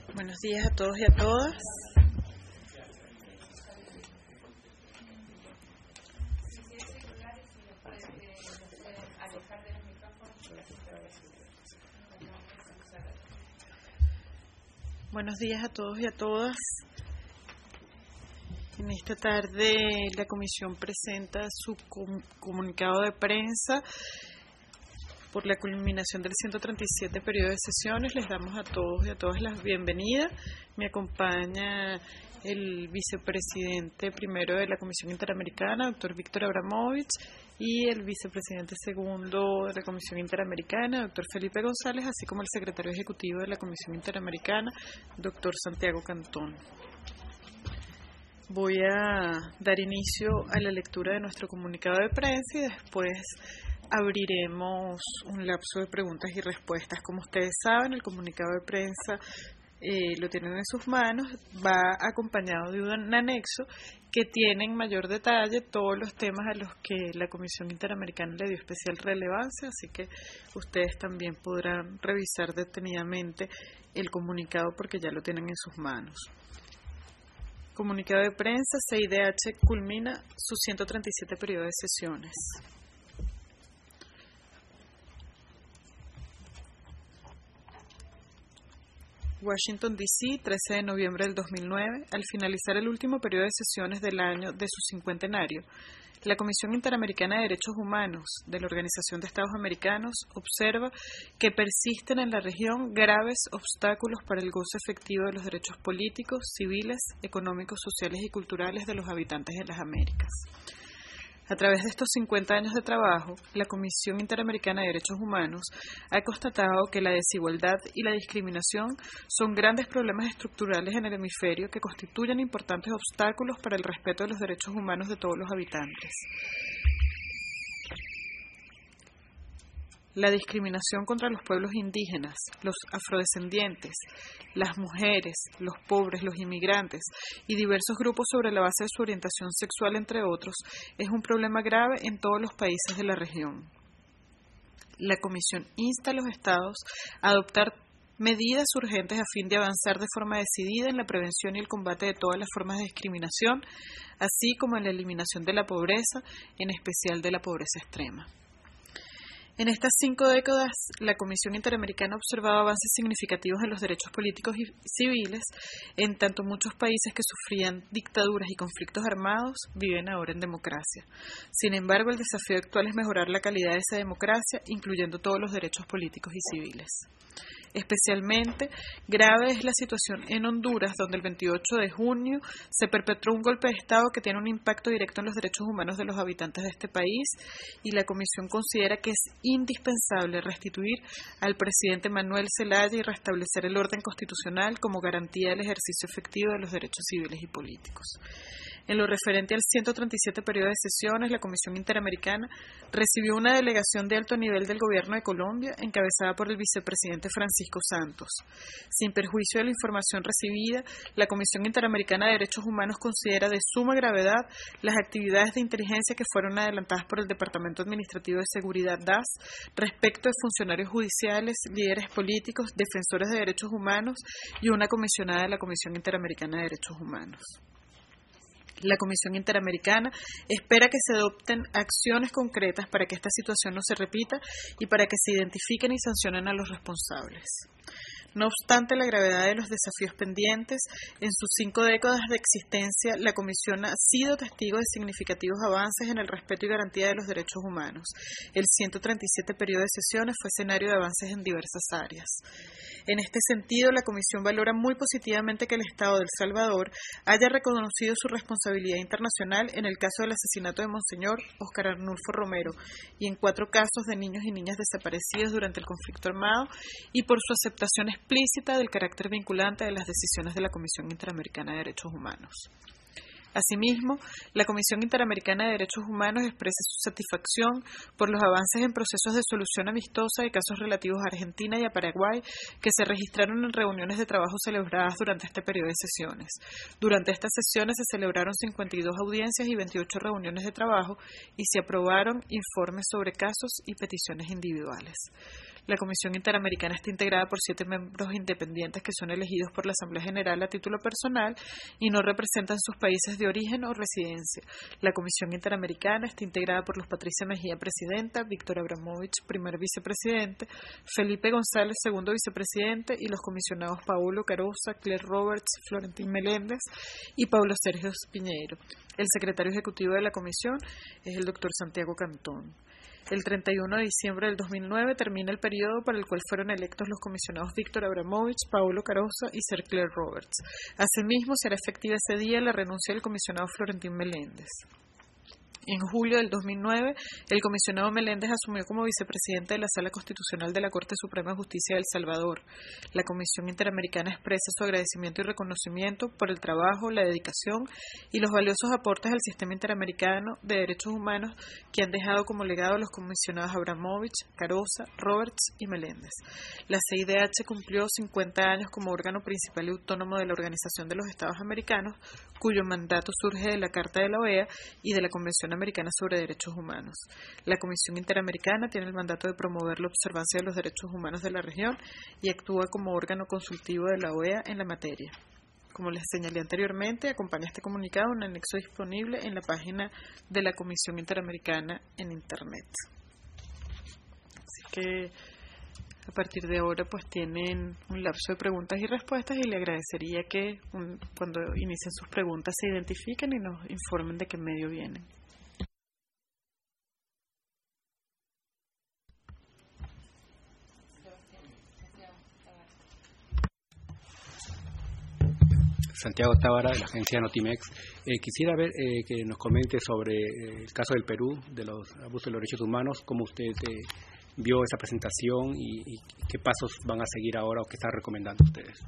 Buenos días a todos y a todas. Buenos días a todos y a todas. En esta tarde la Comisión presenta su comunicado de prensa por la culminación del 137 periodo de sesiones. Les damos a todos y a todas las bienvenidas. Me acompaña el vicepresidente primero de la Comisión Interamericana, doctor Víctor Abramovich, y el vicepresidente segundo de la Comisión Interamericana, doctor Felipe González, así como el secretario ejecutivo de la Comisión Interamericana, doctor Santiago Cantón. Voy a dar inicio a la lectura de nuestro comunicado de prensa y después abriremos un lapso de preguntas y respuestas. Como ustedes saben, el comunicado de prensa lo tienen en sus manos, va acompañado de un anexo que tiene en mayor detalle todos los temas a los que la Comisión Interamericana le dio especial relevancia, así que ustedes también podrán revisar detenidamente el comunicado porque ya lo tienen en sus manos. Comunicado de prensa: CIDH culmina su 137 periodo de sesiones. Washington, D.C., 13 de noviembre del 2009, al finalizar el último periodo de sesiones del año de su cincuentenario, la Comisión Interamericana de Derechos Humanos de la Organización de Estados Americanos observa que persisten en la región graves obstáculos para el goce efectivo de los derechos políticos, civiles, económicos, sociales y culturales de los habitantes de las Américas. A través de estos 50 años de trabajo, la Comisión Interamericana de Derechos Humanos ha constatado que la desigualdad y la discriminación son grandes problemas estructurales en el hemisferio que constituyen importantes obstáculos para el respeto de los derechos humanos de todos los habitantes. La discriminación contra los pueblos indígenas, los afrodescendientes, las mujeres, los pobres, los inmigrantes y diversos grupos sobre la base de su orientación sexual, entre otros, es un problema grave en todos los países de la región. La Comisión insta a los Estados a adoptar medidas urgentes a fin de avanzar de forma decidida en la prevención y el combate de todas las formas de discriminación, así como en la eliminación de la pobreza, en especial de la pobreza extrema. En estas 5 décadas, la Comisión Interamericana ha observado avances significativos en los derechos políticos y civiles, en tanto muchos países que sufrían dictaduras y conflictos armados viven ahora en democracia. Sin embargo, el desafío actual es mejorar la calidad de esa democracia, incluyendo todos los derechos políticos y civiles. Especialmente grave es la situación en Honduras, donde el 28 de junio se perpetró un golpe de Estado que tiene un impacto directo en los derechos humanos de los habitantes de este país, y la Comisión considera que es indispensable restituir al presidente Manuel Zelaya y restablecer el orden constitucional como garantía del ejercicio efectivo de los derechos civiles y políticos. En lo referente al 137 periodo de sesiones, la Comisión Interamericana recibió una delegación de alto nivel del Gobierno de Colombia, encabezada por el vicepresidente Francisco Santos. Sin perjuicio de la información recibida, la Comisión Interamericana de Derechos Humanos considera de suma gravedad las actividades de inteligencia que fueron adelantadas por el Departamento Administrativo de Seguridad DAS respecto de funcionarios judiciales, líderes políticos, defensores de derechos humanos y una comisionada de la Comisión Interamericana de Derechos Humanos. La Comisión Interamericana espera que se adopten acciones concretas para que esta situación no se repita y para que se identifiquen y sancionen a los responsables. No obstante la gravedad de los desafíos pendientes, en sus 5 décadas de existencia, la Comisión ha sido testigo de significativos avances en el respeto y garantía de los derechos humanos. El 137 periodo de sesiones fue escenario de avances en diversas áreas. En este sentido, la Comisión valora muy positivamente que el Estado de El Salvador haya reconocido su responsabilidad internacional en el caso del asesinato de Monseñor Óscar Arnulfo Romero y en 4 casos de niños y niñas desaparecidos durante el conflicto armado, y por su aceptación explícita del carácter vinculante de las decisiones de la Comisión Interamericana de Derechos Humanos. Asimismo, la Comisión Interamericana de Derechos Humanos expresa su satisfacción por los avances en procesos de solución amistosa de casos relativos a Argentina y a Paraguay que se registraron en reuniones de trabajo celebradas durante este periodo de sesiones. Durante estas sesiones se celebraron 52 audiencias y 28 reuniones de trabajo y se aprobaron informes sobre casos y peticiones individuales. La Comisión Interamericana está integrada por 7 miembros independientes que son elegidos por la Asamblea General a título personal y no representan sus países de origen o residencia. La Comisión Interamericana está integrada por Luz Patricia Mejía, presidenta, Víctor Abramovich, primer vicepresidente, Felipe González, segundo vicepresidente, y los comisionados Paulo Carosa, Claire Roberts, Florentín Meléndez y Pablo Sergio Piñeiro. El secretario ejecutivo de la comisión es el doctor Santiago Cantón. El 31 de diciembre del 2009 termina el periodo para el cual fueron electos los comisionados Víctor Abramovich, Paulo Carosa y Sir Claire Roberts. Asimismo, será efectiva ese día la renuncia del comisionado Florentín Meléndez. En julio del 2009, el comisionado Meléndez asumió como vicepresidente de la Sala Constitucional de la Corte Suprema de Justicia de El Salvador. La Comisión Interamericana expresa su agradecimiento y reconocimiento por el trabajo, la dedicación y los valiosos aportes al sistema interamericano de derechos humanos que han dejado como legado los comisionados Abramovich, Carosa, Roberts y Meléndez. La CIDH cumplió 50 años como órgano principal y autónomo de la Organización de los Estados Americanos, cuyo mandato surge de la Carta de la OEA y de la Convención Americana sobre Derechos Humanos. La Comisión Interamericana tiene el mandato de promover la observancia de los derechos humanos de la región y actúa como órgano consultivo de la OEA en la materia. Como les señalé anteriormente, acompaña este comunicado un anexo disponible en la página de la Comisión Interamericana en Internet. Así que a partir de ahora pues tienen un lapso de preguntas y respuestas y le agradecería que cuando inicien sus preguntas se identifiquen y nos informen de qué medio vienen. Santiago Tábara, de la agencia Notimex. Quisiera ver que nos comente sobre el caso del Perú, de los abusos de los derechos humanos, cómo usted vio esa presentación y qué pasos van a seguir ahora o qué están recomendando ustedes.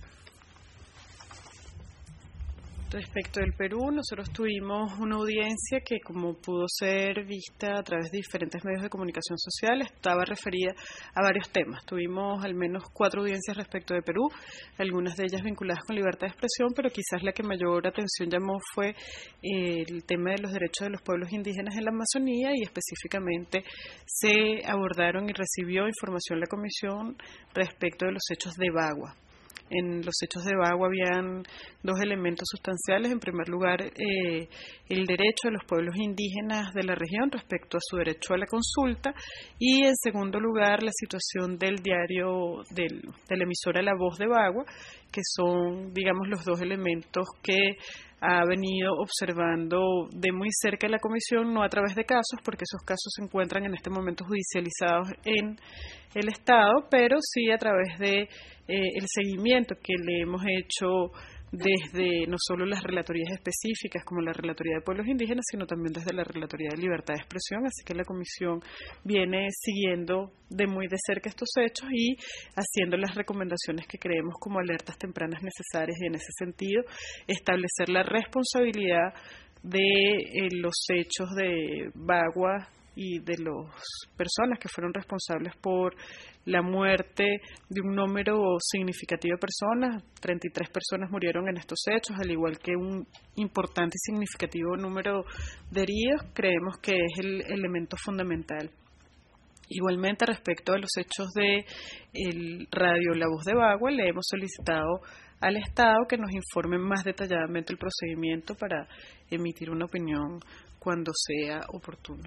Respecto del Perú, nosotros tuvimos una audiencia que, como pudo ser vista a través de diferentes medios de comunicación social, estaba referida a varios temas. Tuvimos al menos 4 audiencias respecto de Perú, algunas de ellas vinculadas con libertad de expresión, pero quizás la que mayor atención llamó fue el tema de los derechos de los pueblos indígenas en la Amazonía, y específicamente se abordaron y recibió información la comisión respecto de los hechos de Bagua. En los hechos de Bagua habían 2 elementos sustanciales. En primer lugar, el derecho de los pueblos indígenas de la región respecto a su derecho a la consulta, y en segundo lugar, la situación del diario de la emisora La Voz de Bagua, que son, digamos, los 2 elementos que ha venido observando de muy cerca la comisión, no a través de casos, porque esos casos se encuentran en este momento judicializados en el Estado, pero sí a través de el seguimiento que le hemos hecho desde no solo las relatorías específicas como la Relatoría de Pueblos Indígenas, sino también desde la Relatoría de Libertad de Expresión. Así que la Comisión viene siguiendo de muy de cerca estos hechos y haciendo las recomendaciones que creemos como alertas tempranas necesarias, y en ese sentido establecer la responsabilidad de los hechos de Bagua y de las personas que fueron responsables por la muerte de un número significativo de personas. 33 personas murieron en estos hechos, al igual que un importante y significativo número de heridos. Creemos que es el elemento fundamental. Igualmente, respecto a los hechos de el radio La Voz de Bagua, le hemos solicitado al Estado que nos informe más detalladamente el procedimiento para emitir una opinión cuando sea oportuno.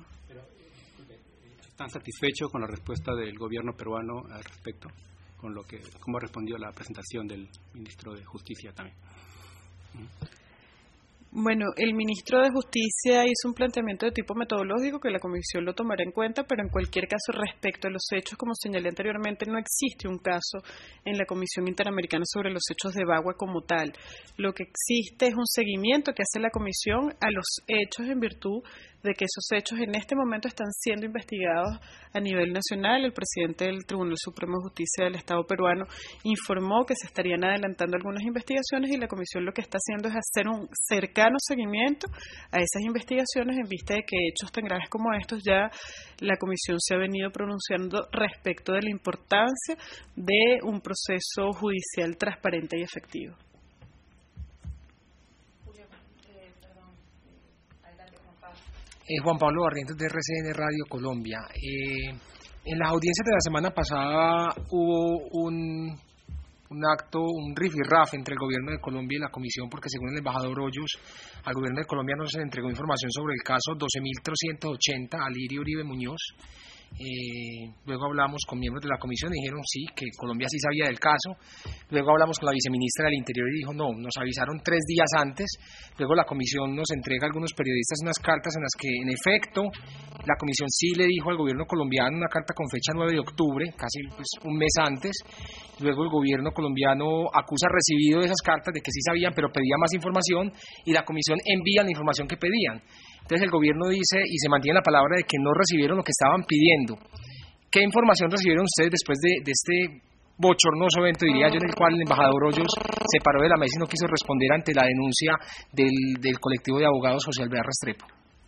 ¿Están satisfechos con la respuesta del gobierno peruano al respecto? Con cómo respondió la presentación del ministro de Justicia también. Bueno, el ministro de Justicia hizo un planteamiento de tipo metodológico que la Comisión lo tomará en cuenta, pero en cualquier caso, respecto a los hechos, como señalé anteriormente, no existe un caso en la Comisión Interamericana sobre los hechos de Bagua como tal. Lo que existe es un seguimiento que hace la Comisión a los hechos en virtud de que esos hechos en este momento están siendo investigados a nivel nacional. El presidente del Tribunal Supremo de Justicia del Estado peruano informó que se estarían adelantando algunas investigaciones, y la Comisión lo que está haciendo es hacer un cercano seguimiento a esas investigaciones en vista de que hechos tan graves como estos ya la Comisión se ha venido pronunciando respecto de la importancia de un proceso judicial transparente y efectivo. Juan Pablo Barrientos de RCN Radio Colombia. En las audiencias de la semana pasada hubo un acto, un rifirraf entre el gobierno de Colombia y la comisión, porque según el embajador Hoyos, al gobierno de Colombia no se le entregó información sobre el caso 12.380 a Lirio Uribe Muñoz. Luego hablamos con miembros de la comisión y dijeron sí, que Colombia sí sabía del caso. Luego hablamos con la viceministra del Interior y dijo no, nos avisaron 3 días antes. Luego la comisión nos entrega a algunos periodistas unas cartas en las que en efecto la comisión sí le dijo al gobierno colombiano, una carta con fecha 9 de octubre, casi pues, un mes antes. Luego el gobierno colombiano acusa recibido de esas cartas de que sí sabían, pero pedía más información, y la comisión envía la información que pedían. Entonces el gobierno dice y se mantiene la palabra de que no recibieron lo que estaban pidiendo. ¿Qué información recibieron ustedes después de este bochornoso evento, diría yo, en el cual el embajador Hoyos se paró de la mesa y no quiso responder ante la denuncia del colectivo de abogados José Alvear Restrepo?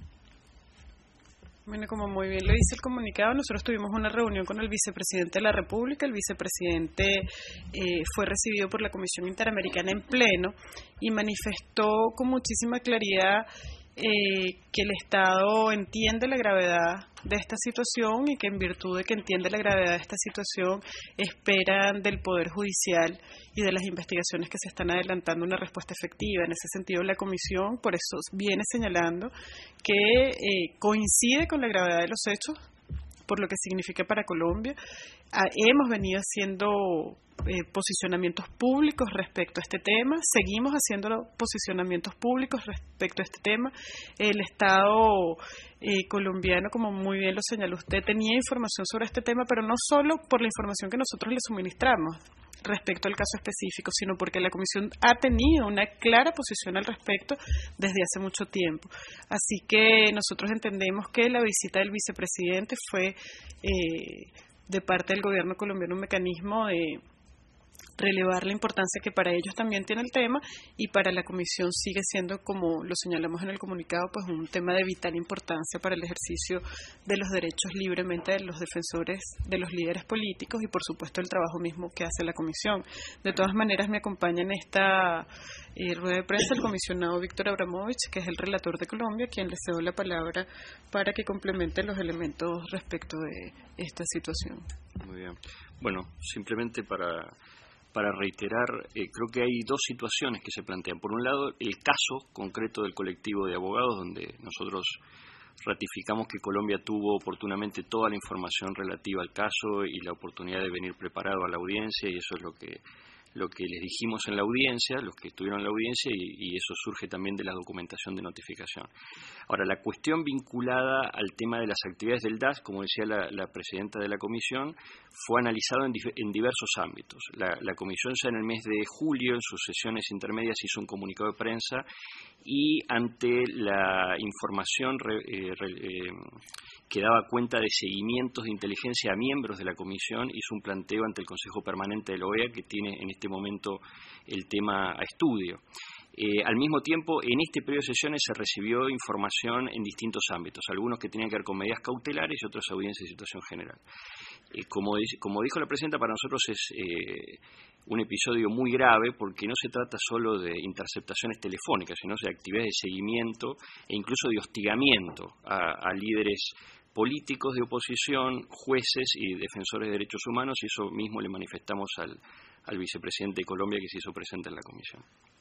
Bueno, como muy bien lo dice el comunicado, nosotros tuvimos una reunión con el vicepresidente de la República. El vicepresidente fue recibido por la Comisión Interamericana en pleno y manifestó con muchísima claridad que el Estado entiende la gravedad de esta situación y que en virtud de que entiende la gravedad de esta situación esperan del Poder Judicial y de las investigaciones que se están adelantando una respuesta efectiva. En ese sentido, la Comisión por eso viene señalando que coincide con la gravedad de los hechos, por lo que significa para Colombia. Hemos venido haciendo posicionamientos públicos respecto a este tema, seguimos haciendo posicionamientos públicos respecto a este tema. El Estado colombiano, como muy bien lo señaló usted, tenía información sobre este tema, pero no solo por la información que nosotros le suministramos respecto al caso específico, sino porque la Comisión ha tenido una clara posición al respecto desde hace mucho tiempo. Así que nosotros entendemos que la visita del vicepresidente fue de parte del gobierno colombiano un mecanismo de relevar la importancia que para ellos también tiene el tema, y para la Comisión sigue siendo, como lo señalamos en el comunicado, pues un tema de vital importancia para el ejercicio de los derechos libremente de los defensores, de los líderes políticos y por supuesto el trabajo mismo que hace la Comisión. De todas maneras, me acompaña en esta rueda de prensa el comisionado Víctor Abramovich, que es el relator de Colombia, a quien le cedo la palabra para que complemente los elementos respecto de esta situación. Muy bien. Bueno, simplemente para reiterar, creo que hay dos situaciones que se plantean. Por un lado, el caso concreto del colectivo de abogados, donde nosotros ratificamos que Colombia tuvo oportunamente toda la información relativa al caso y la oportunidad de venir preparado a la audiencia, y eso es lo que les dijimos en la audiencia, los que estuvieron en la audiencia, y eso surge también de la documentación de notificación. Ahora, la cuestión vinculada al tema de las actividades del DAS, como decía la presidenta de la comisión, fue analizado en diversos ámbitos. La comisión ya en el mes de julio, en sus sesiones intermedias, hizo un comunicado de prensa y ante la información que daba cuenta de seguimientos de inteligencia a miembros de la comisión, hizo un planteo ante el Consejo Permanente de la OEA, que tiene en este momento el tema a estudio. Al mismo tiempo, en este periodo de sesiones se recibió información en distintos ámbitos, algunos que tenían que ver con medidas cautelares y otros audiencias de situación general. Como dijo la presidenta, para nosotros es un episodio muy grave, porque no se trata solo de interceptaciones telefónicas, sino de actividades de seguimiento e incluso de hostigamiento a líderes políticos de oposición, jueces y defensores de derechos humanos, y eso mismo le manifestamos al vicepresidente de Colombia, que se hizo presente en la comisión.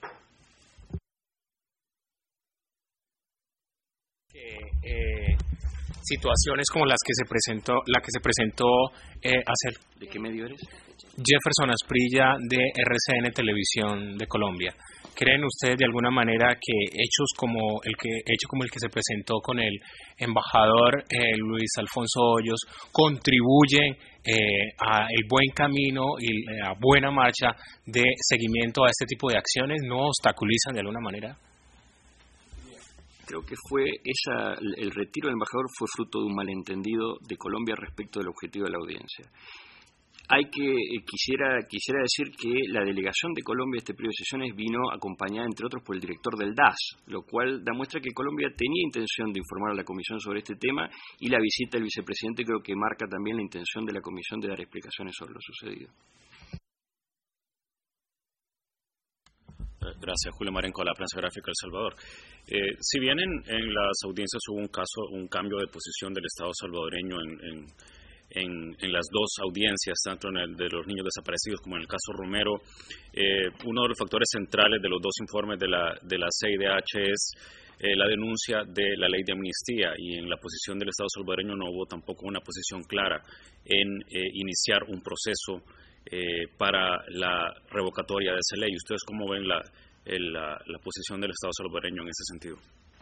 Situaciones como la que se presentó hace... ¿De qué medio eres? Jefferson Asprilla, de RCN Televisión de Colombia. ¿Creen ustedes de alguna manera que hechos como el que se presentó con el embajador Luis Alfonso Hoyos contribuyen a el buen camino y a buena marcha de seguimiento a este tipo de acciones? ¿No obstaculizan de alguna manera? Creo que el retiro del embajador fue fruto de un malentendido de Colombia respecto del objetivo de la audiencia. Quisiera decir que la delegación de Colombia a este periodo de sesiones vino acompañada, entre otros, por el director del DAS, lo cual demuestra que Colombia tenía intención de informar a la Comisión sobre este tema, y la visita del vicepresidente creo que marca también la intención de la Comisión de dar explicaciones sobre lo sucedido. Gracias, Julio Marenco, de la Prensa Gráfica de El Salvador. Si bien en las audiencias hubo un cambio de posición del Estado salvadoreño en las dos audiencias, tanto en el de los niños desaparecidos como en el caso Romero. Uno de los factores centrales de los dos informes de la CIDH es la denuncia de la ley de amnistía, y en la posición del Estado salvadoreño no hubo tampoco una posición clara en iniciar un proceso para la revocatoria de esa ley. ¿Ustedes cómo ven la posición del Estado salvadoreño en ese sentido?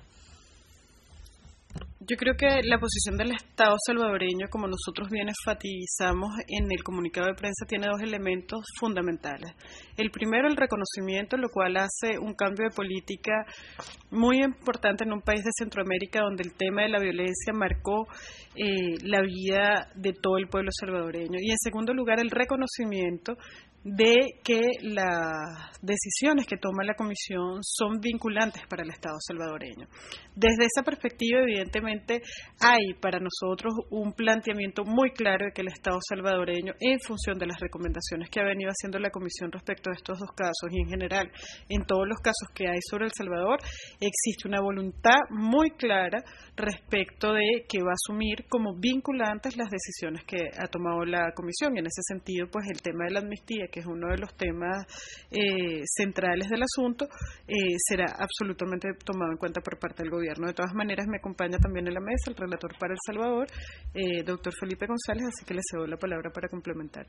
Yo creo que la posición del Estado salvadoreño, como nosotros bien enfatizamos en el comunicado de prensa, tiene dos elementos fundamentales. El primero, el reconocimiento, lo cual hace un cambio de política muy importante en un país de Centroamérica donde el tema de la violencia marcó la vida de todo el pueblo salvadoreño. Y en segundo lugar, el reconocimiento de que las decisiones que toma la Comisión son vinculantes para el Estado salvadoreño. Desde esa perspectiva, evidentemente, hay para nosotros un planteamiento muy claro de que el Estado salvadoreño, en función de las recomendaciones que ha venido haciendo la Comisión respecto a estos dos casos y en general en todos los casos que hay sobre El Salvador, existe una voluntad muy clara respecto de que va a asumir como vinculantes las decisiones que ha tomado la Comisión. Y en ese sentido, pues el tema de la amnistía, que es uno de los temas centrales del asunto, será absolutamente tomado en cuenta por parte del gobierno. De todas maneras, me acompaña también en la mesa el relator para El Salvador, doctor Felipe González, así que le cedo la palabra para complementar.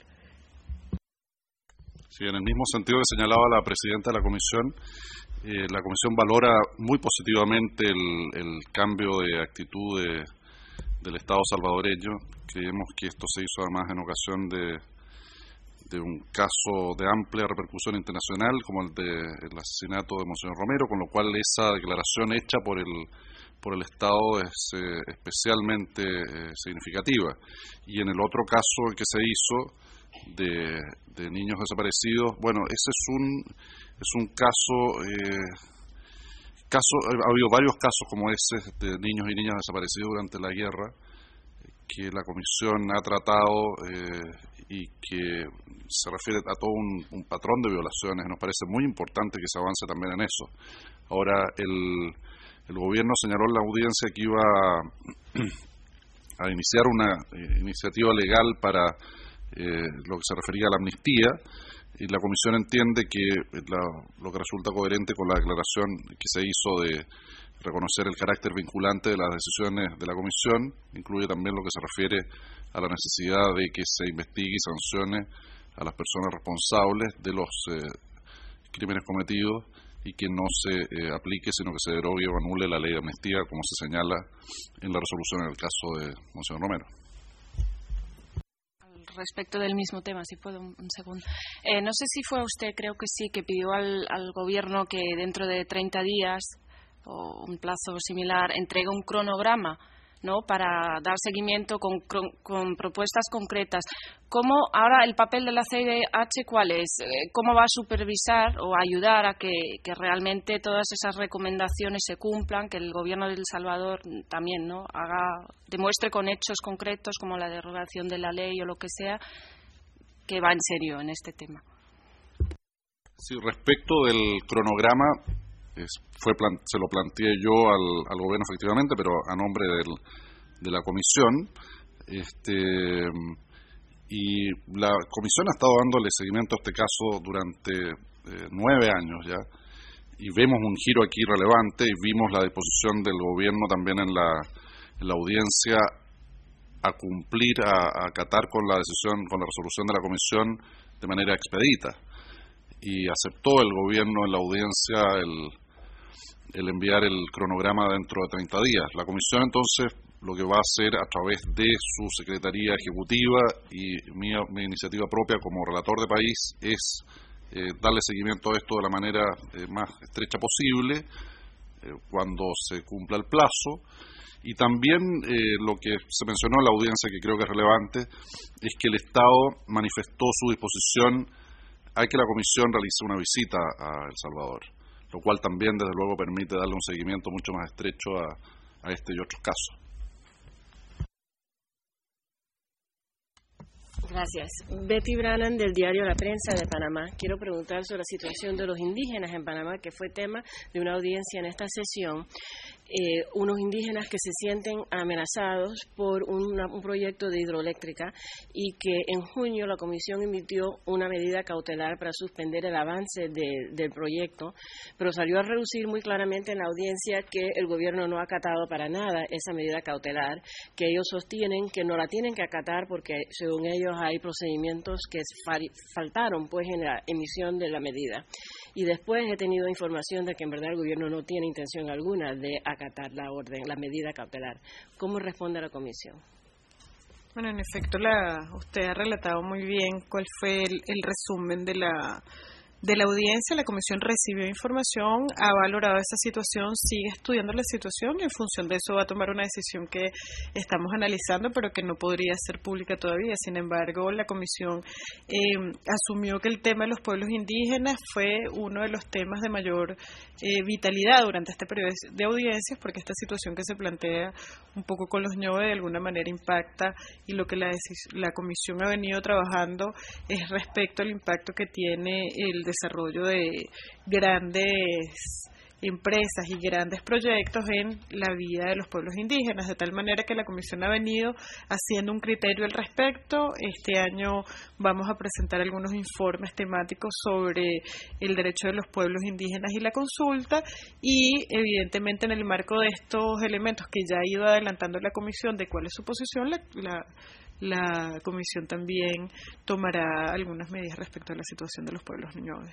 Sí, en el mismo sentido que señalaba la presidenta de la Comisión valora muy positivamente el cambio de actitud del Estado salvadoreño. Creemos que esto se hizo además en ocasión de un caso de amplia repercusión internacional como el asesinato de Monseñor Romero, con lo cual esa declaración hecha por el Estado es especialmente significativa. Y en el otro caso que se hizo de niños desaparecidos, bueno, ese es un caso, ha habido varios casos como ese de niños y niñas desaparecidos durante la guerra que la Comisión ha tratado y que se refiere a todo un patrón de violaciones. Nos parece muy importante que se avance también en eso. Ahora, el gobierno señaló en la audiencia que iba a iniciar una iniciativa legal para lo que se refería a la amnistía, y la Comisión entiende que lo que resulta coherente con la declaración que se hizo de reconocer el carácter vinculante de las decisiones de la Comisión incluye también lo que se refiere a la necesidad de que se investigue y sancione a las personas responsables de los crímenes cometidos y que no se aplique, sino que se derogue o anule la ley de amnistía, como se señala en la resolución en el caso de Monseñor Romero. Respecto del mismo tema, si puedo un segundo. No sé si fue usted, creo que sí, que pidió al gobierno que dentro de 30 días o un plazo similar entregue un cronograma, ¿no?, para dar seguimiento con propuestas concretas. ¿Cómo ahora el papel de la CIDH cuál es? ¿Cómo va a supervisar o ayudar a que realmente todas esas recomendaciones se cumplan, que el gobierno de El Salvador también, ¿no?, demuestre con hechos concretos como la derogación de la ley o lo que sea, que va en serio en este tema? Sí, respecto del cronograma, se lo planteé yo al gobierno efectivamente, pero a nombre de la comisión, y la comisión ha estado dándole seguimiento a este caso durante 9 años ya, y vemos un giro aquí relevante, y vimos la disposición del gobierno también en la audiencia a cumplir, a acatar con la resolución de la comisión de manera expedita, y aceptó el gobierno en la audiencia el enviar el cronograma dentro de 30 días. La Comisión, entonces, lo que va a hacer a través de su Secretaría Ejecutiva y mi iniciativa propia como relator de país es darle seguimiento a esto de la manera más estrecha posible cuando se cumpla el plazo. Y también lo que se mencionó en la audiencia, que creo que es relevante, es que el Estado manifestó su disposición a que la Comisión realice una visita a El Salvador, lo cual también, desde luego, permite darle un seguimiento mucho más estrecho a este y otros casos. Gracias. Betty Brannan, del diario La Prensa de Panamá. Quiero preguntar sobre la situación de los indígenas en Panamá, que fue tema de una audiencia en esta sesión. unos indígenas que se sienten amenazados por un proyecto de hidroeléctrica y que en junio la Comisión emitió una medida cautelar para suspender el avance del proyecto, pero salió a relucir muy claramente en la audiencia que el gobierno no ha acatado para nada esa medida cautelar, que ellos sostienen que no la tienen que acatar porque según ellos hay procedimientos que faltaron pues en la emisión de la medida. Y después he tenido información de que en verdad el gobierno no tiene intención alguna de acatar la medida cautelar. ¿Cómo responde la Comisión? Bueno, en efecto, usted ha relatado muy bien cuál fue el resumen de la audiencia. La Comisión recibió información, ha valorado esa situación, sigue estudiando la situación y en función de eso va a tomar una decisión que estamos analizando, pero que no podría ser pública todavía. Sin embargo, la Comisión asumió que el tema de los pueblos indígenas fue uno de los temas de mayor vitalidad durante este periodo de audiencias, porque esta situación que se plantea un poco con los ñobe de alguna manera impacta, y lo que la Comisión ha venido trabajando es respecto al impacto que tiene el desarrollo de grandes empresas y grandes proyectos en la vida de los pueblos indígenas, de tal manera que la Comisión ha venido haciendo un criterio al respecto. Este año vamos a presentar algunos informes temáticos sobre el derecho de los pueblos indígenas y la consulta, y evidentemente en el marco de estos elementos que ya ha ido adelantando la Comisión de cuál es su posición, la Comisión también tomará algunas medidas respecto a la situación de los pueblos ñobe.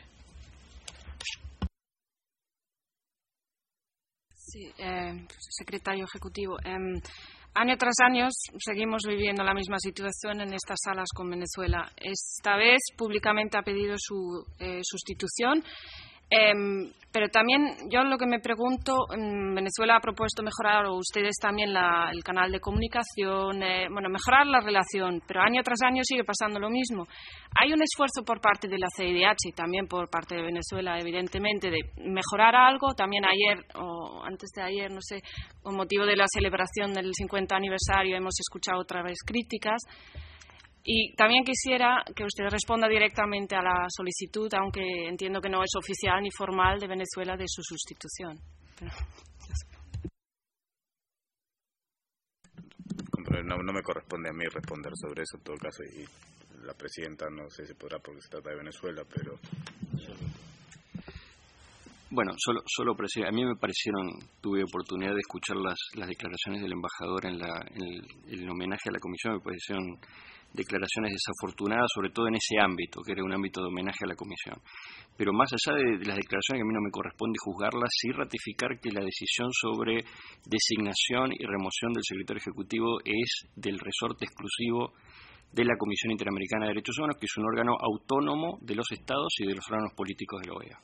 Sí, secretario ejecutivo. Año tras año seguimos viviendo la misma situación en estas salas con Venezuela. Esta vez públicamente ha pedido su sustitución. Pero también yo lo que me pregunto, Venezuela ha propuesto mejorar, o ustedes también, el canal de comunicación, mejorar la relación, pero año tras año sigue pasando lo mismo. Hay un esfuerzo por parte de la CIDH y también por parte de Venezuela, evidentemente, de mejorar algo. También ayer, o antes de ayer, no sé, con motivo de la celebración del 50 aniversario, hemos escuchado otra vez críticas. Y también quisiera que usted responda directamente a la solicitud, aunque entiendo que no es oficial ni formal, de Venezuela de su sustitución. No me corresponde a mí responder sobre eso en todo caso, y la presidenta no sé si podrá porque se trata de Venezuela, pero... Bueno, solo a mí me parecieron, tuve oportunidad de escuchar las declaraciones del embajador en el homenaje a la comisión, me parecieron declaraciones desafortunadas, sobre todo en ese ámbito, que era un ámbito de homenaje a la comisión. Pero más allá de las declaraciones, que a mí no me corresponde juzgarlas, sí ratificar que la decisión sobre designación y remoción del secretario ejecutivo es del resorte exclusivo de la Comisión Interamericana de Derechos Humanos, que es un órgano autónomo de los estados y de los órganos políticos de la OEA.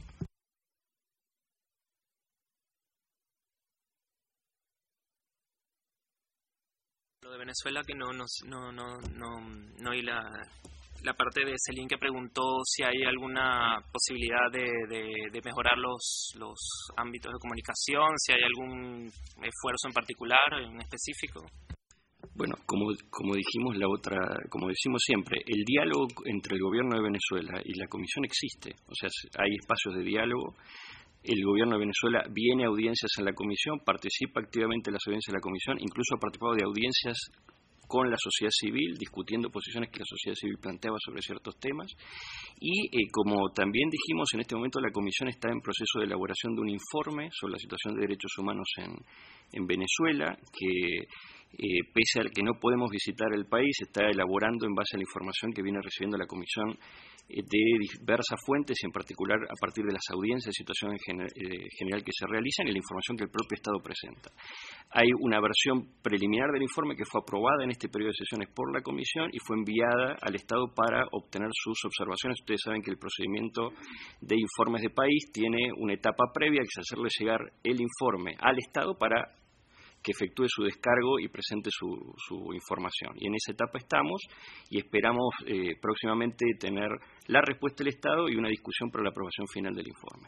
De Venezuela, que no oí la parte de Celine que preguntó si hay alguna posibilidad de mejorar los ámbitos de comunicación, si hay algún esfuerzo en particular, en específico. Bueno, como dijimos como decimos siempre, el diálogo entre el gobierno de Venezuela y la Comisión existe, o sea, hay espacios de diálogo. El gobierno de Venezuela viene a audiencias en la Comisión, participa activamente en las audiencias de la Comisión, incluso ha participado de audiencias con la sociedad civil, discutiendo posiciones que la sociedad civil planteaba sobre ciertos temas. Y como también dijimos, en este momento la Comisión está en proceso de elaboración de un informe sobre la situación de derechos humanos en Venezuela, que pese a que no podemos visitar el país, está elaborando en base a la información que viene recibiendo la Comisión de diversas fuentes, y en particular a partir de las audiencias de situación general que se realizan y la información que el propio Estado presenta. Hay una versión preliminar del informe que fue aprobada en este periodo de sesiones por la Comisión y fue enviada al Estado para obtener sus observaciones. Ustedes saben que el procedimiento de informes de país tiene una etapa previa, que es hacerle llegar el informe al Estado para que efectúe su descargo y presente su información. Y en esa etapa estamos y esperamos próximamente tener la respuesta del Estado y una discusión para la aprobación final del informe.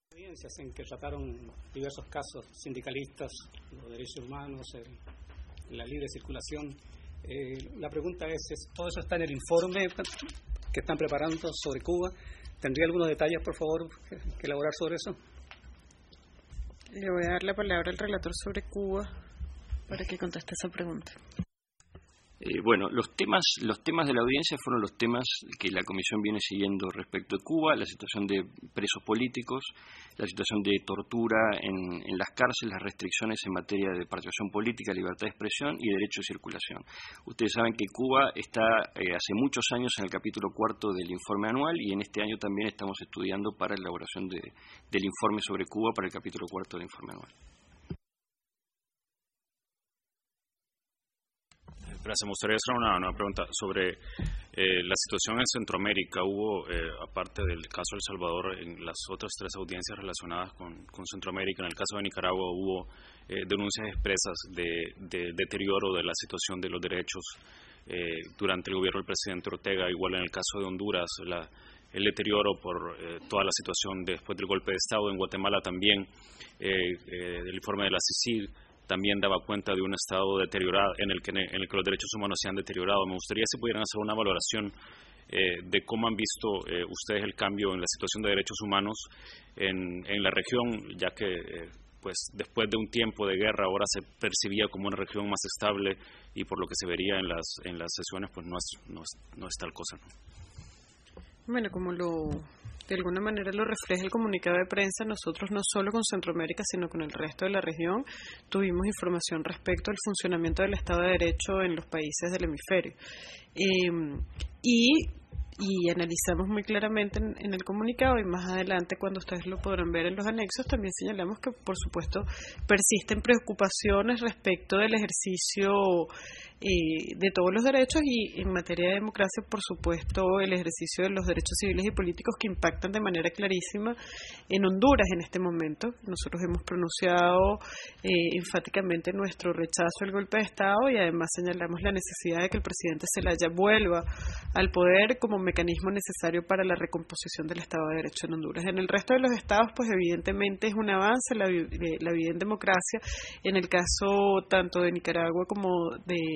En que trataron diversos casos sindicalistas, los derechos humanos, la libre circulación. La pregunta es, ¿todo eso está en el informe que están preparando sobre Cuba? ¿Tendría algunos detalles, por favor, que elaborar sobre eso? Le voy a dar la palabra al relator sobre Cuba para que conteste esa pregunta. Bueno, los temas de la audiencia fueron los temas que la Comisión viene siguiendo respecto de Cuba: la situación de presos políticos, la situación de tortura en las cárceles, las restricciones en materia de participación política, libertad de expresión y derecho de circulación. Ustedes saben que Cuba está hace muchos años en el capítulo 4 del informe anual, y en este año también estamos estudiando para la elaboración del informe sobre Cuba para el capítulo 4 del informe anual. Gracias. Me gustaría hacer una pregunta sobre la situación en Centroamérica. Hubo, aparte del caso de El Salvador, en las otras 3 audiencias relacionadas con Centroamérica, en el caso de Nicaragua hubo denuncias expresas de deterioro de la situación de los derechos durante el gobierno del presidente Ortega. Igual en el caso de Honduras, el deterioro por toda la situación después del golpe de Estado. En Guatemala también, el informe de la CICIG también daba cuenta de un estado deteriorado en el que los derechos humanos se han deteriorado. Me gustaría si pudieran hacer una valoración de cómo han visto ustedes el cambio en la situación de derechos humanos en la región, ya que pues después de un tiempo de guerra ahora se percibía como una región más estable, y por lo que se vería en las sesiones pues no es tal cosa, ¿no? Bueno, como de alguna manera lo refleja el comunicado de prensa, nosotros no solo con Centroamérica, sino con el resto de la región, tuvimos información respecto al funcionamiento del Estado de Derecho en los países del hemisferio. Y analizamos muy claramente en el comunicado, y más adelante, cuando ustedes lo podrán ver en los anexos, también señalamos que, por supuesto, persisten preocupaciones respecto del ejercicio de todos los derechos, y en materia de democracia, por supuesto, el ejercicio de los derechos civiles y políticos, que impactan de manera clarísima en Honduras en este momento. Nosotros hemos pronunciado enfáticamente nuestro rechazo al golpe de Estado, y además señalamos la necesidad de que el presidente Zelaya vuelva al poder como mecanismo necesario para la recomposición del Estado de Derecho en Honduras. En el resto de los estados, pues evidentemente es un avance la vida en democracia. En el caso tanto de Nicaragua como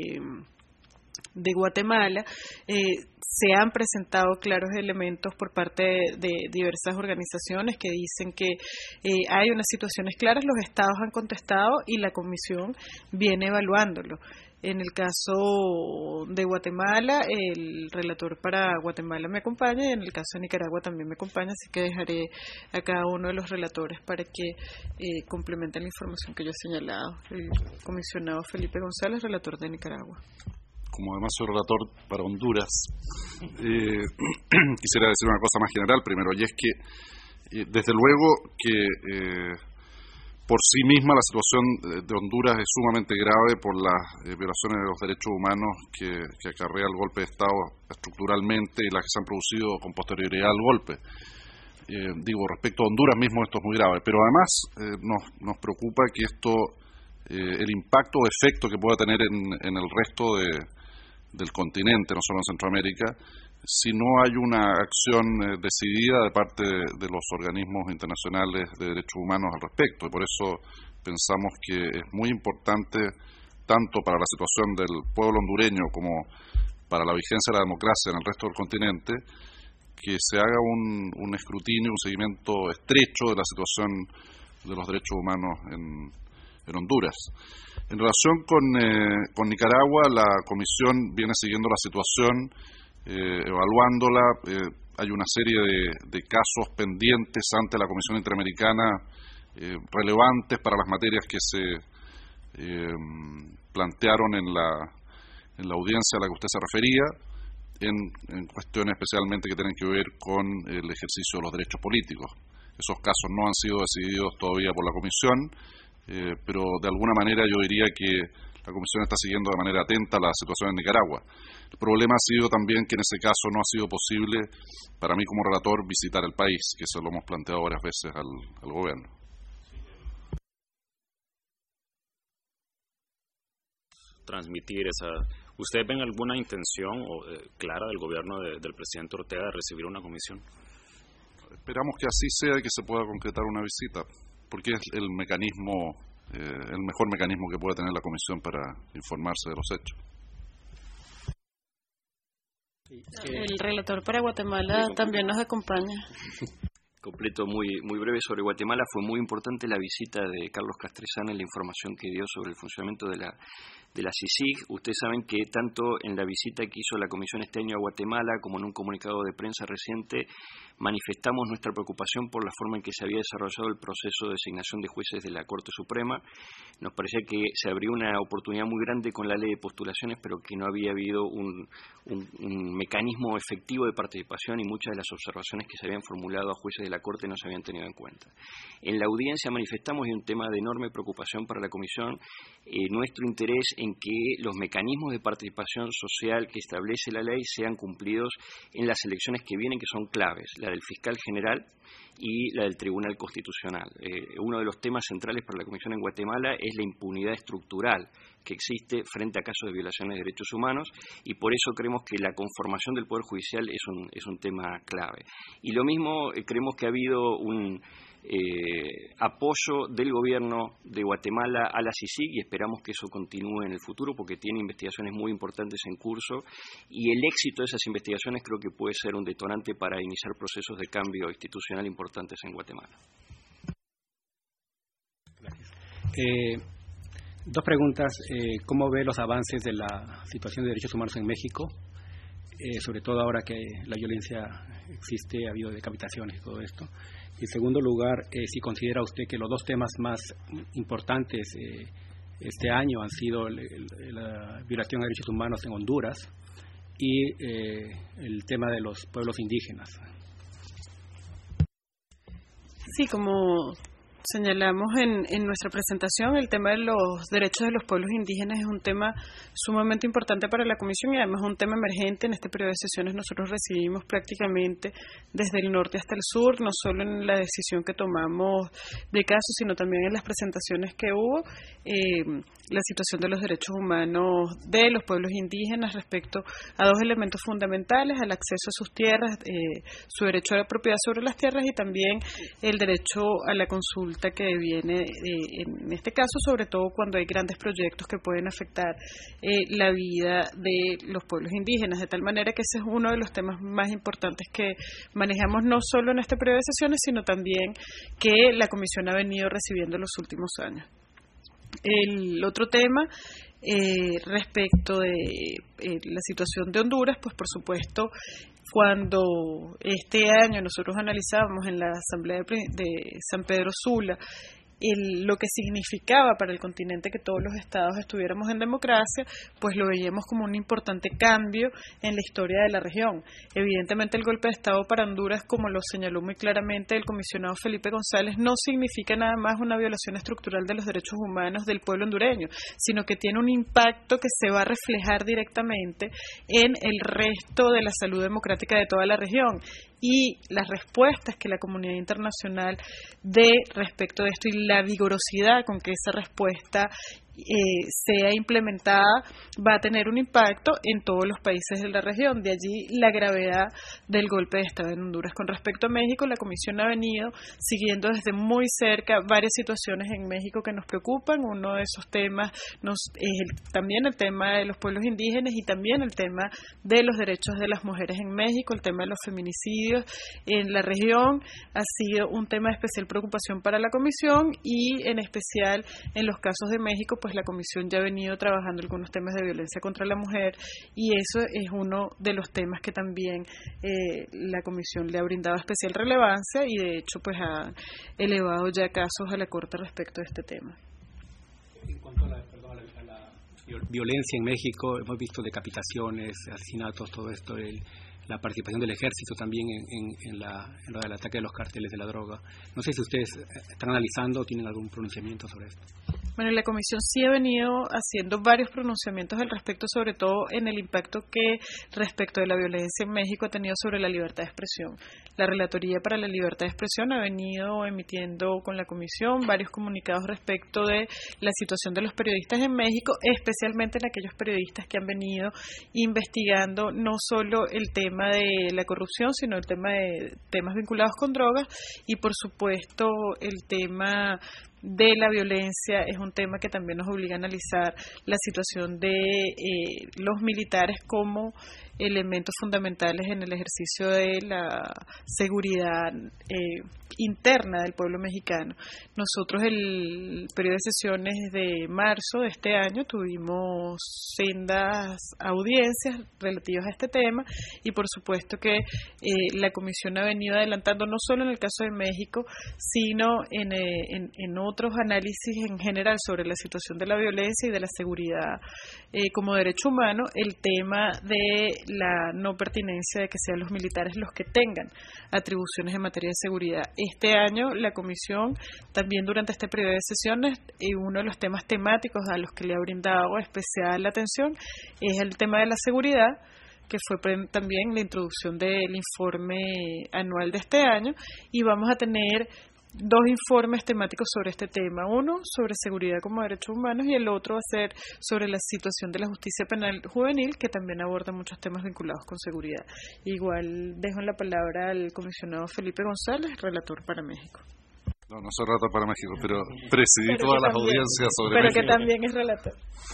de Guatemala, se han presentado claros elementos por parte de diversas organizaciones que dicen que hay unas situaciones claras, los estados han contestado y la comisión viene evaluándolo. En el caso de Guatemala, el relator para Guatemala me acompaña, y en el caso de Nicaragua también me acompaña, así que dejaré a cada uno de los relatores para que complementen la información que yo he señalado. El comisionado Felipe González, relator de Nicaragua. Como además soy relator para Honduras, quisiera decir una cosa más general primero, y es que desde luego que por sí misma la situación de Honduras es sumamente grave por las violaciones de los derechos humanos que acarrea el golpe de Estado estructuralmente, y las que se han producido con posterioridad al golpe. Respecto a Honduras mismo esto es muy grave, pero además nos preocupa que el impacto o efecto que pueda tener en el resto del continente, no solo en Centroamérica, si no hay una acción decidida de parte de los organismos internacionales de derechos humanos al respecto. Y por eso pensamos que es muy importante, tanto para la situación del pueblo hondureño como para la vigencia de la democracia en el resto del continente, que se haga un escrutinio, un seguimiento estrecho de la situación de los derechos humanos en Honduras. En relación con Nicaragua, la Comisión viene siguiendo la situación, evaluándola. Hay una serie de casos pendientes ante la Comisión Interamericana relevantes para las materias que se plantearon en la audiencia a la que usted se refería, en cuestiones especialmente que tienen que ver con el ejercicio de los derechos políticos. Esos casos no han sido decididos todavía por la Comisión, pero de alguna manera yo diría que la Comisión está siguiendo de manera atenta la situación en Nicaragua. El problema ha sido también que en ese caso no ha sido posible para mí como relator visitar el país, que eso lo hemos planteado varias veces al gobierno. Transmitir esa... ¿Ustedes ven alguna intención clara del gobierno del presidente Ortega de recibir una comisión? Esperamos que así sea y que se pueda concretar una visita, porque es el mecanismo el mejor mecanismo que puede tener la Comisión para informarse de los hechos. El relator para Guatemala también nos acompaña. Completo muy breve sobre Guatemala. Fue muy importante la visita de Carlos Castresana en la información que dio sobre el funcionamiento de la CICIG. Ustedes saben que tanto en la visita que hizo la Comisión este año a Guatemala como en un comunicado de prensa reciente manifestamos nuestra preocupación por la forma en que se había desarrollado el proceso de designación de jueces de la Corte Suprema. Nos parecía que se abrió una oportunidad muy grande con la ley de postulaciones, pero que no había habido un mecanismo efectivo de participación, y muchas de las observaciones que se habían formulado a jueces de la Corte no se habían tenido en cuenta. En la audiencia manifestamos, y un tema de enorme preocupación para la Comisión, nuestro interés en que los mecanismos de participación social que establece la ley sean cumplidos en las elecciones que vienen, que son claves, la del fiscal general y la del Tribunal Constitucional. Uno de los temas centrales para la Comisión en Guatemala es la impunidad estructural que existe frente a casos de violaciones de derechos humanos, y por eso creemos que la conformación del Poder Judicial es un tema clave. Y lo mismo, creemos que ha habido un apoyo del gobierno de Guatemala a la CICIG, y esperamos que eso continúe en el futuro, porque tiene investigaciones muy importantes en curso, y el éxito de esas investigaciones creo que puede ser un detonante para iniciar procesos de cambio institucional importantes en Guatemala. Dos preguntas. ¿Cómo ve los avances de la situación de derechos humanos en México? Sobre todo ahora que la violencia existe, ha habido decapitaciones y todo esto. Y en segundo lugar, si considera usted que los dos temas más importantes este año han sido la violación de derechos humanos en Honduras y el tema de los pueblos indígenas. Sí, como señalamos en nuestra presentación, el tema de los derechos de los pueblos indígenas es un tema sumamente importante para la Comisión, y además un tema emergente. En este periodo de sesiones nosotros recibimos prácticamente desde el norte hasta el sur, no solo en la decisión que tomamos de caso, sino también en las presentaciones que hubo, la situación de los derechos humanos de los pueblos indígenas respecto a dos elementos fundamentales: al acceso a sus tierras, su derecho a la propiedad sobre las tierras, y también el derecho a la consulta que viene en este caso, sobre todo cuando hay grandes proyectos que pueden afectar la vida de los pueblos indígenas, de tal manera que ese es uno de los temas más importantes que manejamos no solo en este periodo de sesiones, sino también que la Comisión ha venido recibiendo en los últimos años. El otro tema, respecto de la situación de Honduras, pues por supuesto, cuando este año nosotros analizábamos en la Asamblea de San Pedro Sula lo que significaba para el continente que todos los estados estuviéramos en democracia, pues lo veíamos como un importante cambio en la historia de la región. Evidentemente el golpe de estado para Honduras, como lo señaló muy claramente el comisionado Felipe González, no significa nada más una violación estructural de los derechos humanos del pueblo hondureño, sino que tiene un impacto que se va a reflejar directamente en el resto de la salud democrática de toda la región, y las respuestas que la comunidad internacional dé respecto de esto y la vigorosidad con que esa respuesta sea implementada va a tener un impacto en todos los países de la región. De allí la gravedad del golpe de estado en Honduras. Con respecto a México, la Comisión ha venido siguiendo desde muy cerca varias situaciones en México que nos preocupan. Uno de esos temas es también el tema de los pueblos indígenas, y también el tema de los derechos de las mujeres en México. El tema de los feminicidios en la región ha sido un tema de especial preocupación para la Comisión, y en especial en los casos de México, pues la Comisión ya ha venido trabajando algunos temas de violencia contra la mujer, y eso es uno de los temas que también la Comisión le ha brindado especial relevancia, y de hecho pues ha elevado ya casos a la Corte respecto a este tema. En cuanto a la violencia en México, hemos visto decapitaciones, asesinatos, todo esto, la participación del ejército también en lo del ataque de los carteles de la droga. No sé si ustedes están analizando o tienen algún pronunciamiento sobre esto. Bueno, la Comisión sí ha venido haciendo varios pronunciamientos al respecto, sobre todo en el impacto que respecto de la violencia en México ha tenido sobre la libertad de expresión. La Relatoría para la Libertad de Expresión ha venido emitiendo con la Comisión varios comunicados respecto de la situación de los periodistas en México, especialmente en aquellos periodistas que han venido investigando no solo el tema de la corrupción, sino el tema de temas vinculados con drogas, y por supuesto el tema de la violencia. Es un tema que también nos obliga a analizar la situación de los militares como elementos fundamentales en el ejercicio de la seguridad interna del pueblo mexicano. Nosotros el periodo de sesiones de marzo de este año tuvimos sendas audiencias relativas a este tema y por supuesto que la Comisión ha venido adelantando no solo en el caso de México, sino en otros análisis en general sobre la situación de la violencia y de la seguridad como derecho humano, el tema de la no pertinencia de que sean los militares los que tengan atribuciones en materia de seguridad. Este año la Comisión también durante este periodo de sesiones uno de los temas temáticos a los que le ha brindado especial atención es el tema de la seguridad, que fue también la introducción del informe anual de este año, y vamos a tener 2 informes temáticos sobre este tema, uno sobre seguridad como derechos humanos y el otro va a ser sobre la situación de la justicia penal juvenil, que también aborda muchos temas vinculados con seguridad. Igual dejo la palabra al comisionado Felipe González, relator para México. No soy relator para México, pero presidí todas las audiencias sobre pero México. Pero que también es relator.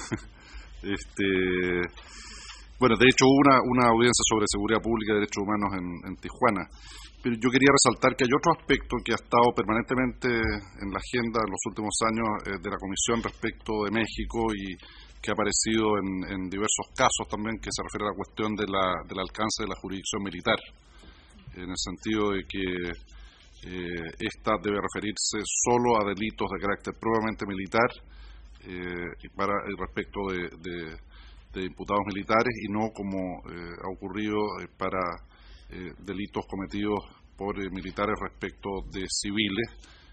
Bueno, de hecho hubo una audiencia sobre seguridad pública y derechos humanos en Tijuana. Pero yo quería resaltar que hay otro aspecto que ha estado permanentemente en la agenda en los últimos años de la Comisión respecto de México y que ha aparecido en diversos casos también, que se refiere a la cuestión del alcance de la jurisdicción militar, en el sentido de que esta debe referirse solo a delitos de carácter puramente militar respecto de imputados militares y no como ha ocurrido para delitos cometidos por militares respecto de civiles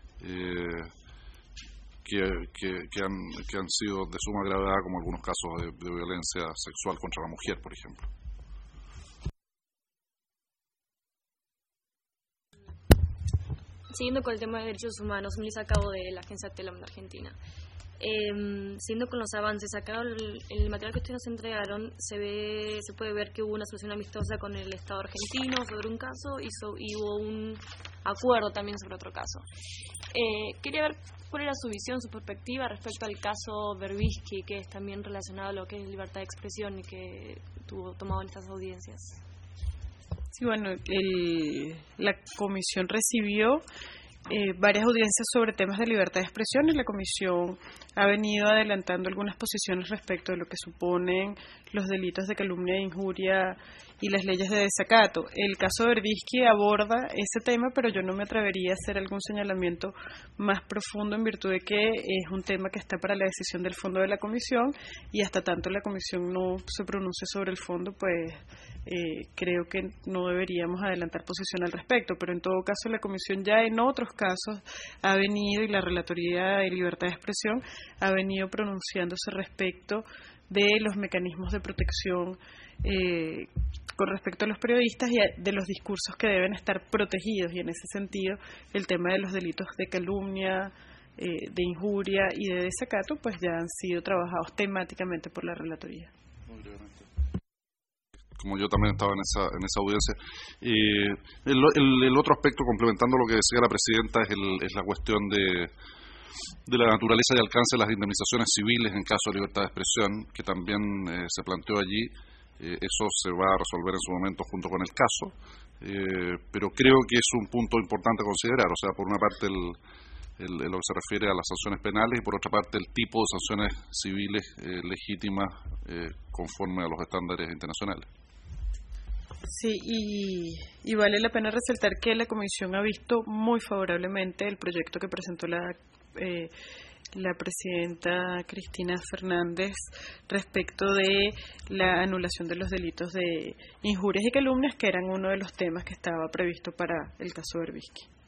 que han sido de suma gravedad, como algunos casos de violencia sexual contra la mujer, por ejemplo. Siguiendo con el tema de derechos humanos, Melissa Cabo de la agencia TELAM de Argentina. Siguiendo con los avances, acá el material que ustedes nos entregaron se puede ver que hubo una solución amistosa con el Estado argentino sobre un caso y hubo un acuerdo también sobre otro caso. Quería ver cuál era su visión, su perspectiva respecto al caso Berbisky, que es también relacionado a lo que es libertad de expresión y que tuvo tomado en estas audiencias. Sí, bueno, la comisión recibió varias audiencias sobre temas de libertad de expresión y la Comisión ha venido adelantando algunas posiciones respecto de lo que suponen los delitos de calumnia e injuria y las leyes de desacato. El caso de Berbisky aborda ese tema, pero yo no me atrevería a hacer algún señalamiento más profundo en virtud de que es un tema que está para la decisión del fondo de la Comisión y hasta tanto la Comisión no se pronuncie sobre el fondo, pues creo que no deberíamos adelantar posición al respecto, pero en todo caso la Comisión ya en otros casos ha venido, y la Relatoría de Libertad de Expresión ha venido pronunciándose respecto de los mecanismos de protección con respecto a los periodistas y de los discursos que deben estar protegidos, y en ese sentido el tema de los delitos de calumnia, de injuria y de desacato pues ya han sido trabajados temáticamente por la Relatoría. Como yo también estaba en esa audiencia. El otro aspecto, complementando lo que decía la presidenta, es la cuestión de la naturaleza y alcance de las indemnizaciones civiles en caso de libertad de expresión, que también se planteó allí. Eso se va a resolver en su momento junto con el caso, pero creo que es un punto importante a considerar. O sea, por una parte lo que se refiere a las sanciones penales y por otra parte el tipo de sanciones civiles legítimas conforme a los estándares internacionales. Sí, y vale la pena resaltar que la Comisión ha visto muy favorablemente el proyecto que presentó la presidenta Cristina Fernández respecto de la anulación de los delitos de injurias y calumnias, que eran uno de los temas que estaba previsto para el caso Berbisky.